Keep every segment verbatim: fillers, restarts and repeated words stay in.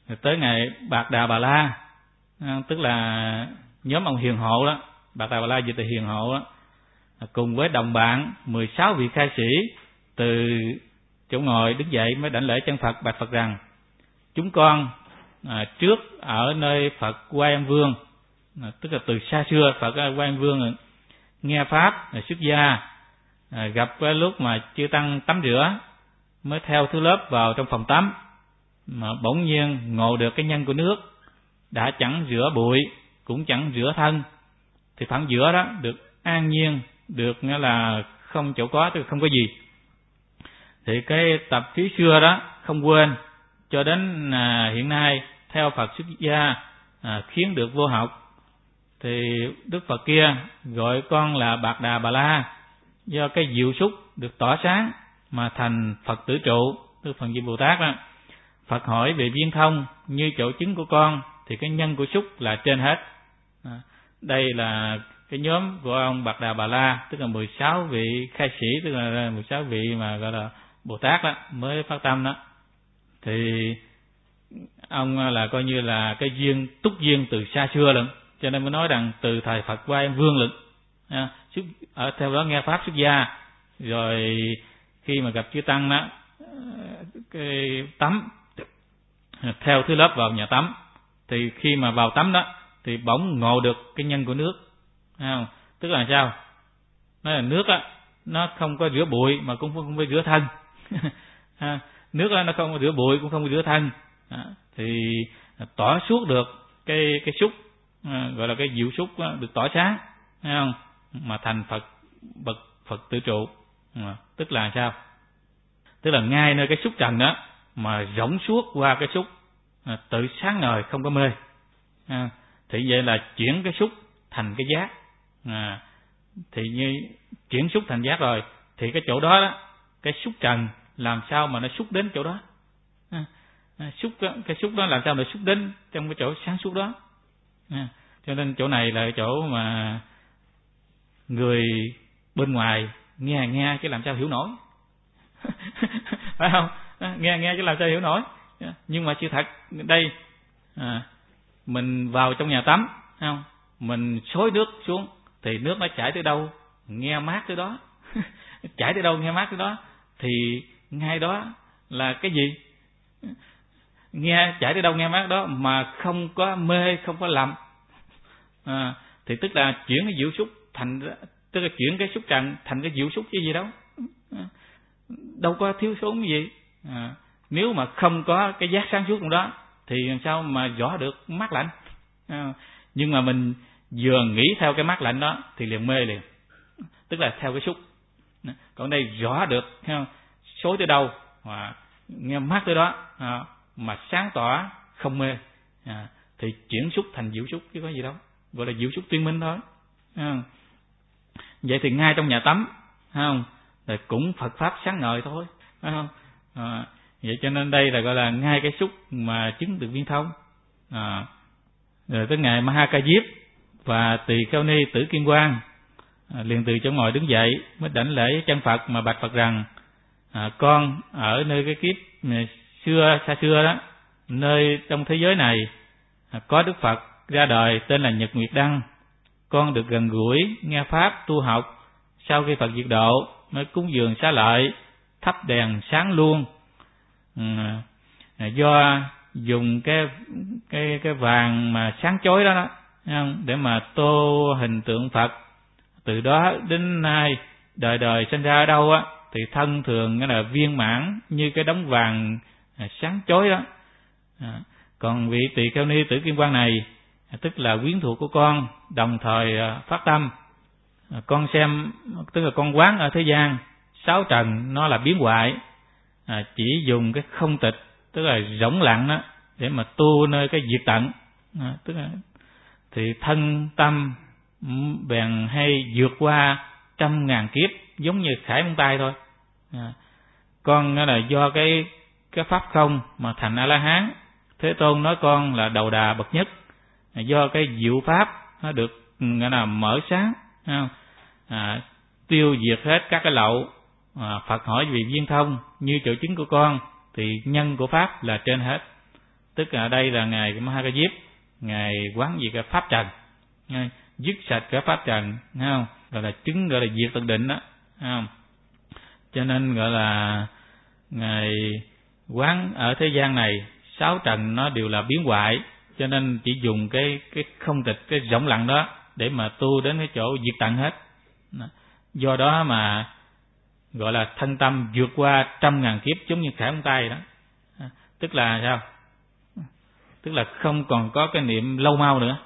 Rồi tới ngày Bạc Đà Bà La, tức là nhóm ông Hiền Hộ đó, Bạc Đà Bà La dịch là Hiền Hộ đó, cùng với đồng bạn mười sáu vị khai sĩ từ chỗ ngồi đứng dậy mới đảnh lễ chân Phật, bạch Phật rằng: chúng con à, trước ở nơi Phật Quan Âm Vương, à, tức là từ xa xưa Phật Quan Âm Vương nghe pháp à, xuất gia, à, gặp cái lúc mà chư tăng tắm rửa mới theo thứ lớp vào trong phòng tắm, mà bỗng nhiên ngộ được cái nhân của nước, đã chẳng rửa bụi cũng chẳng rửa thân, thì phẳng giữa đó được an nhiên, được nghĩa là không chỗ có, tức là không có gì. Thì cái tập khí xưa đó không quên, cho đến à, hiện nay theo Phật xuất gia à, khiến được vô học. Thì Đức Phật kia gọi con là Bạc Đà Bà La, do cái diệu xúc được tỏa sáng mà thành Phật tử trụ, tức Phần Di Bồ Tát đó. Phật hỏi về viên thông như chỗ chứng của con, thì cái nhân của xúc là trên hết. À, đây là cái nhóm của ông Bạc Đà Bà La, tức là mười sáu vị khai sĩ, tức là mười sáu vị mà gọi là Bồ Tát đó, mới phát tâm đó. Thì ông là coi như là cái duyên túc duyên từ xa xưa lận, cho nên mới nói rằng từ thời Phật Quan Âm Vương lận, à, ở theo đó nghe pháp xuất gia, rồi khi mà gặp chư tăng đó, cái tắm theo thứ lớp vào nhà tắm, thì khi mà vào tắm đó thì bỗng ngộ được cái nhân của nước, không? Tức là sao? Nó là nước á, nó không có rửa bụi mà cũng không phải rửa thân. Nước á, nó không có rửa bụi cũng không có rửa thân, à, thì tỏ suốt được cái cái xúc, à, gọi là cái diệu xúc á, được tỏ sáng, thấy không? Mà thành Phật bậc Phật tử trụ, à, tức là sao? Tức là ngay nơi cái xúc trần đó mà rỗng suốt qua cái xúc, à, tự sáng ngời không có mê, à, thì vậy là chuyển cái xúc thành cái giác, à, thì như chuyển xúc thành giác rồi thì cái chỗ đó, đó cái xúc trần làm sao mà nó xúc đến chỗ đó, à, à, xúc đó, cái xúc đó làm sao mà xúc đến trong cái chỗ sáng suốt đó, à, cho nên chỗ này là chỗ mà người bên ngoài nghe nghe chứ làm sao hiểu nổi. Phải không? Nghe nghe chứ làm sao hiểu nổi. Nhưng mà sự thật đây, à, mình vào trong nhà tắm, không? Mình xối nước xuống thì nước nó chảy tới đâu nghe mát tới đó. Chảy tới đâu nghe mát tới đó, thì ngay đó là cái gì? Nghe chảy tới đâu nghe mát đó mà không có mê, không có lầm, à, thì tức là chuyển cái diệu xúc thành, tức là chuyển cái xúc trần thành cái diệu xúc chứ gì đâu, à, đâu có thiếu thốn gì, à, nếu mà không có cái giác sáng suốt trong đó thì làm sao mà rõ được mát lạnh, à, nhưng mà mình vừa nghĩ theo cái mát lạnh đó thì liền mê liền, tức là theo cái xúc. Còn đây rõ được, thấy không? Xối tới đâu mà nghe mát tới đó, à, mà sáng tỏ không mê, à, thì chuyển xúc thành diệu xúc chứ có gì đâu, gọi là diệu xúc tuyên minh thôi, à. Vậy thì ngay trong nhà tắm, thấy không, rồi cũng Phật pháp sáng ngời thôi, phải không? À, vậy cho nên đây là gọi là ngay cái xúc mà chứng được viên thông, à. Rồi tới ngày Ma Ha Ca Diếp và Tỳ Kheo Ni Tử Kiên Quang, à, liền từ chỗ ngồi đứng dậy mới đảnh lễ chân Phật mà bạch Phật rằng: à, con ở nơi cái kiếp xưa xa xưa đó, nơi trong thế giới này à, có Đức Phật ra đời tên là Nhật Nguyệt Đăng, con được gần gũi nghe pháp tu học. Sau khi Phật diệt độ mới cúng dường xá lợi, thắp đèn sáng luôn, à, do dùng cái cái cái vàng mà sáng chói đó, đó không? Để mà tô hình tượng Phật. Từ đó đến nay đời đời sinh ra ở đâu á thì thân thường là viên mãn như cái đống vàng sáng chói đó, à, còn vị Tỳ Kheo Ni Tử Kiên Quang này tức là quyến thuộc của con, đồng thời phát tâm, à, con xem, tức là con quán ở thế gian sáu trần nó là biến hoại, à, chỉ dùng cái không tịch, tức là rỗng lặng đó để mà tu nơi cái diệt tận, à, tức là thì thân tâm bèn hay vượt qua trăm ngàn kiếp giống như khải móng tay thôi, à, con là do cái cái pháp không mà thành A La Hán. Thế Tôn nói con là đầu đà bậc nhất, à, do cái diệu pháp nó được gọi là mở sáng, không? À, tiêu diệt hết các cái lậu. À, Phật hỏi vì viên thông như chỗ chứng của con thì nhân của pháp là trên hết, tức là đây là ngài Mahakajip, ngài quán diệt cái pháp trần, dứt sạch cái pháp trần, thấy không? Gọi là chứng, gọi là diệt tận định đó, thấy không? Cho nên gọi là ngài quán ở thế gian này sáu trần nó đều là biến hoại, cho nên chỉ dùng cái cái không tịch, cái rỗng lặng đó để mà tu đến cái chỗ diệt tận hết. Do đó mà gọi là thân tâm vượt qua trăm ngàn kiếp giống như khải móng tay đó. Tức là sao? Tức là không còn có cái niệm lâu mau nữa.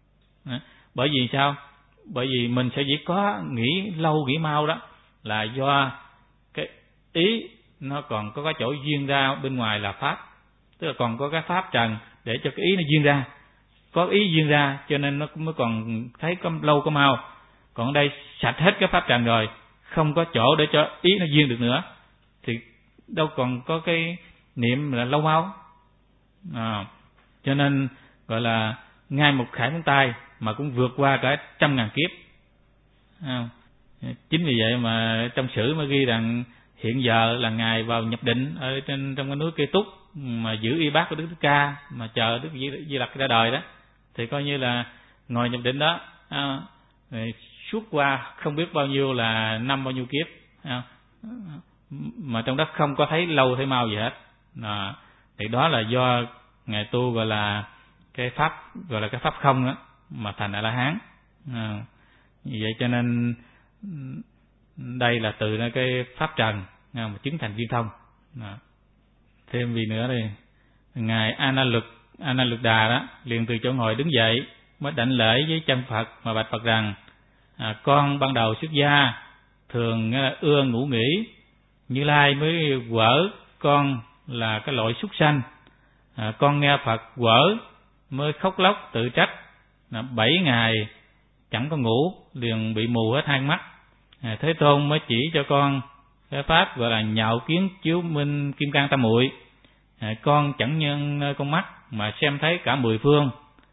Bởi vì sao? Bởi vì mình sẽ chỉ có nghĩ lâu nghĩ mau đó là do cái ý nó còn có cái chỗ duyên ra bên ngoài là pháp, tức là còn có cái pháp trần để cho cái ý nó duyên ra, có ý duyên ra cho nên nó mới còn thấy có lâu có mau. Còn ở đây sạch hết cái pháp trần rồi, không có chỗ để cho ý nó duyên được nữa, thì đâu còn có cái niệm là lâu mau. À, cho nên gọi là ngay một khải móng tay mà cũng vượt qua cả trăm ngàn kiếp. À, chính vì vậy mà trong sử mới ghi rằng hiện giờ là ngài vào nhập định ở trên trong cái núi Kê Túc mà giữ y bát của Đức Thích Ca mà chờ Đức Di Lặc ra đời đó, thì coi như là ngồi nhập định đó à, suốt qua không biết bao nhiêu là năm bao nhiêu kiếp à, mà trong đó không có thấy lâu thấy mau gì hết. À, thì đó là do ngài tu gọi là cái pháp, gọi là cái pháp không đó mà thành A La Hán. À, vì vậy cho nên đây là từ cái pháp trần mà chứng thành viên thông. À, thêm vì nữa đây, ngài Analuk Analuk Đà đó liền từ chỗ ngồi đứng dậy mới đảnh lễ với chân Phật mà bạch Phật rằng à, con ban đầu xuất gia thường ưa ngủ nghỉ, Như Lai mới quở con là cái loại súc sanh. À, con nghe Phật quở mới khóc lóc tự trách, à, bảy ngày chẳng có ngủ liền bị mù hết hai mắt. À, Thế Tôn mới chỉ cho con cái pháp gọi là nhạo kiến chiếu minh kim cang tam muội. À, con chẳng nhân nơi con mắt mà xem thấy cả mười phương,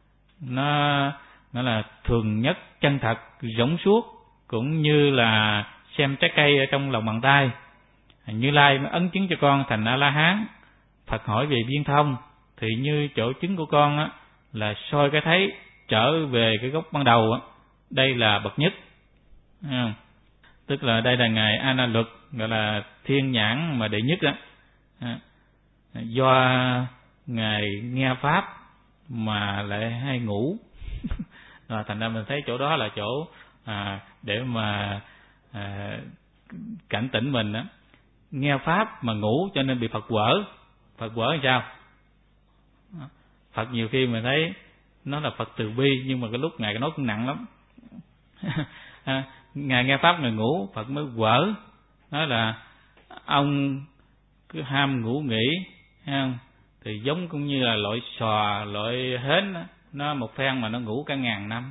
nó nó là thường nhất chân thật rỗng suốt, cũng như là xem trái cây ở trong lòng bàn tay. À, Như Lai mới ấn chứng cho con thành A La Hán. Phật hỏi về viên thông thì như chỗ chứng của con á, là soi cái thấy trở về cái gốc ban đầu á, đây là bậc nhất. À, tức là đây là ngài Analuk, gọi là thiên nhãn mà đệ nhất á. À, do ngài nghe pháp mà lại hay ngủ. À, thành ra mình thấy chỗ đó là chỗ à, để mà à, cảnh tỉnh mình á, nghe pháp mà ngủ cho nên bị Phật quở. Phật quở làm sao? Phật nhiều khi mình thấy nó là Phật từ bi, nhưng mà cái lúc ngài nói cũng nặng lắm. À, ngài nghe pháp ngài ngủ, Phật mới quở, nói là ông cứ ham ngủ nghỉ, thấy không? Thì giống cũng như là loại sò, loại hến đó, nó một phen mà nó ngủ cả ngàn năm.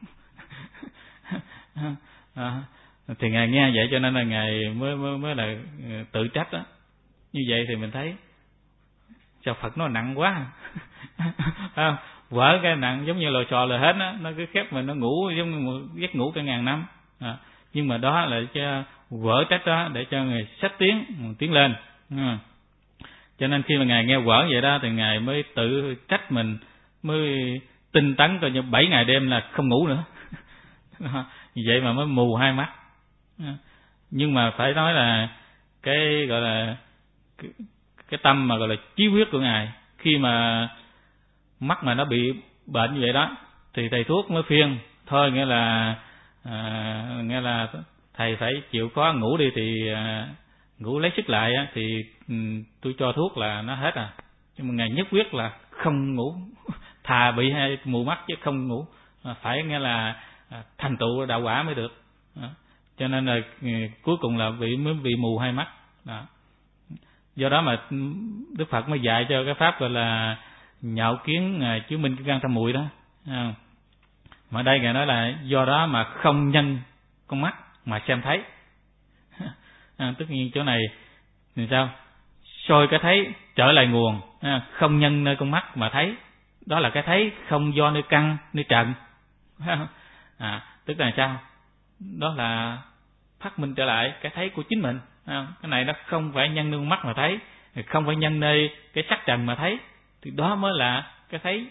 À, thì ngài nghe vậy cho nên là ngài mới mới, mới là tự trách đó. Như vậy thì mình thấy sao Phật nó nặng quá. À, vỡ cái nặng giống như lò sò là hết á, nó cứ khép mình nó ngủ giống như một giấc ngủ cả ngàn năm. À, nhưng mà đó là cho vỡ trách đó để cho người sách tiến tiến lên. À, cho nên khi mà ngài nghe vỡ vậy đó thì ngài mới tự trách mình, mới tinh tấn coi như bảy ngày đêm là không ngủ nữa. À, vậy mà mới mù hai mắt. À, nhưng mà phải nói là cái gọi là cái, cái tâm mà gọi là chí huyết của ngài, khi mà mắt mà nó bị bệnh như vậy đó thì thầy thuốc mới khuyên thôi, nghĩa là à, nghĩa là thầy phải chịu khó ngủ đi, thì à, ngủ lấy sức lại á, thì um, tôi cho thuốc là nó hết à. Nhưng mà ngài nhất quyết là không ngủ, thà bị hay mù mắt chứ không ngủ, à, phải nghĩa là à, thành tựu đạo quả mới được. À, cho nên là cuối cùng là bị mới bị mù hai mắt. Đó. Do đó mà Đức Phật mới dạy cho cái pháp gọi là nhạo kiến chiếu minh kim cang tam muội đó. À, mà đây ngài nói là do đó mà không nhân con mắt mà xem thấy. À, tất nhiên chỗ này thì sao? Soi cái thấy trở lại nguồn, à, không nhân nơi con mắt mà thấy, đó là cái thấy không do nơi căn nơi trần. À, tức là sao? Đó là phát minh trở lại cái thấy của chính mình. À, cái này nó không phải nhân nơi con mắt mà thấy, không phải nhân nơi cái sắc trần mà thấy, thì đó mới là cái thấy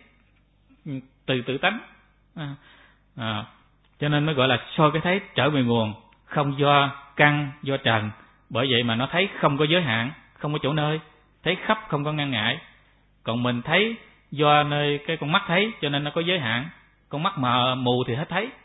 từ tự tánh. À, à, cho nên mới gọi là soi cái thấy trở về nguồn, không do căn do trần. Bởi vậy mà nó thấy không có giới hạn, không có chỗ nơi, thấy khắp không có ngăn ngại. Còn mình thấy do nơi cái con mắt thấy, cho nên nó có giới hạn. Con mắt mờ mù thì hết thấy.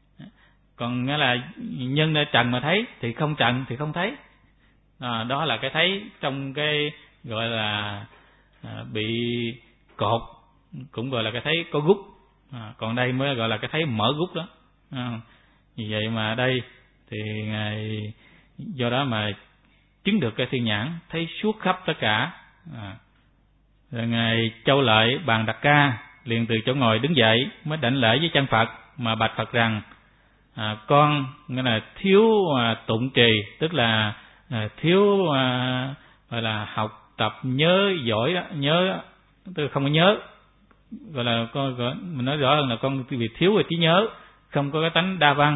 Còn nghĩa là nhân nơi trần mà thấy thì không trần thì không thấy. À, đó là cái thấy trong cái gọi là à, bị cột, cũng gọi là cái thấy có gút. À, còn đây mới gọi là cái thấy mở gút đó. À, vì vậy mà ở đây thì ngài do đó mà chứng được cái thiên nhãn, thấy suốt khắp tất cả. À, rồi ngài Châu Lợi Bàn Đặt Ca liền từ chỗ ngồi đứng dậy, mới đảnh lễ với chân Phật mà bạch Phật rằng: à, con nghĩa là thiếu à, tụng trì, tức là à, thiếu à, gọi là học tập nhớ giỏi đó, nhớ tức là không có nhớ, gọi là con gọi, mình nói rõ hơn là con vì thiếu về trí nhớ, không có cái tánh đa văn.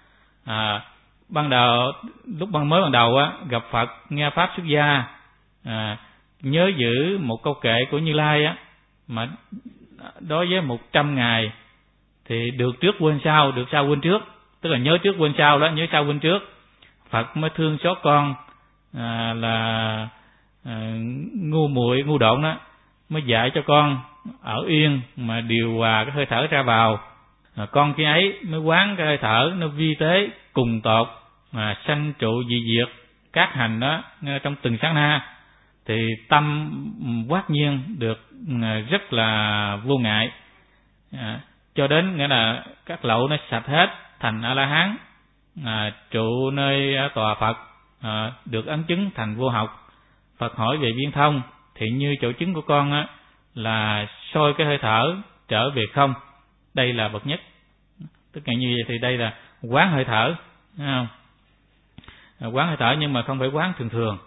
À, ban đầu lúc ban mới ban đầu á gặp Phật nghe pháp xuất gia, à, nhớ giữ một câu kệ của Như Lai á, mà đối với một trăm ngày thì được trước quên sau, được sau quên trước, tức là nhớ trước quên sau đó, nhớ sau quên trước. Phật mới thương xót con à, là à, ngu muội ngu độn đó, mới dạy cho con ở yên mà điều hòa cái hơi thở ra vào. À, con khi ấy mới quán cái hơi thở nó vi tế cùng tột, mà sanh trụ dị diệt các hành đó trong từng sát na, thì tâm quát nhiên được rất là vô ngại. À, cho đến nghĩa là các lậu nó sạch hết, thành A La Hán, à, trụ nơi tòa Phật, à, được ấn chứng thành vô học. Phật hỏi về viên thông, thì như chỗ chứng của con á là soi cái hơi thở trở về không, đây là bậc nhất. Tức là như vậy thì đây là quán hơi thở, thấy không? À, quán hơi thở nhưng mà không phải quán thường thường.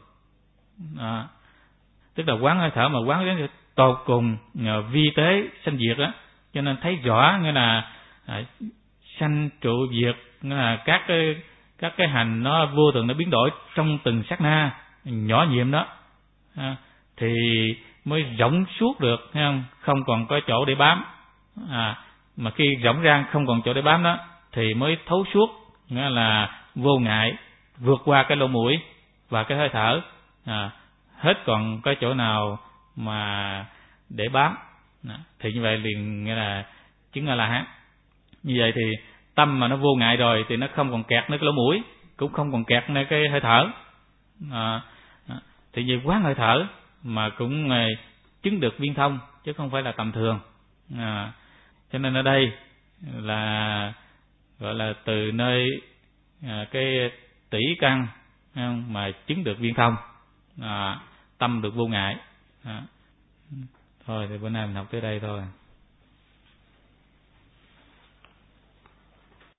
À, tức là quán hơi thở mà quán đến tột cùng, vi tế sanh diệt á, cho nên thấy rõ nghĩa là à, sanh trụ diệt, nghĩa là các cái các cái hành nó vô thường, nó biến đổi trong từng sát na nhỏ nhiệm đó, à, thì mới rộng suốt được, thấy không? Không còn có chỗ để bám. À, mà khi rộng ra không còn chỗ để bám đó thì mới thấu suốt, nghĩa là vô ngại, vượt qua cái lỗ mũi và cái hơi thở, à, hết còn cái chỗ nào mà để bám. À, thì như vậy liền nghĩa là chứng A La Hán. Như vậy thì tâm mà nó vô ngại rồi thì nó không còn kẹt nơi cái lỗ mũi, cũng không còn kẹt nơi cái hơi thở. À, à, thì vì quán hơi thở mà cũng à, chứng được viên thông, chứ không phải là tầm thường. À, cho nên ở đây là gọi là từ nơi à, cái tỷ căn mà chứng được viên thông, à, tâm được vô ngại. À, thôi thì bữa nay mình học tới đây thôi.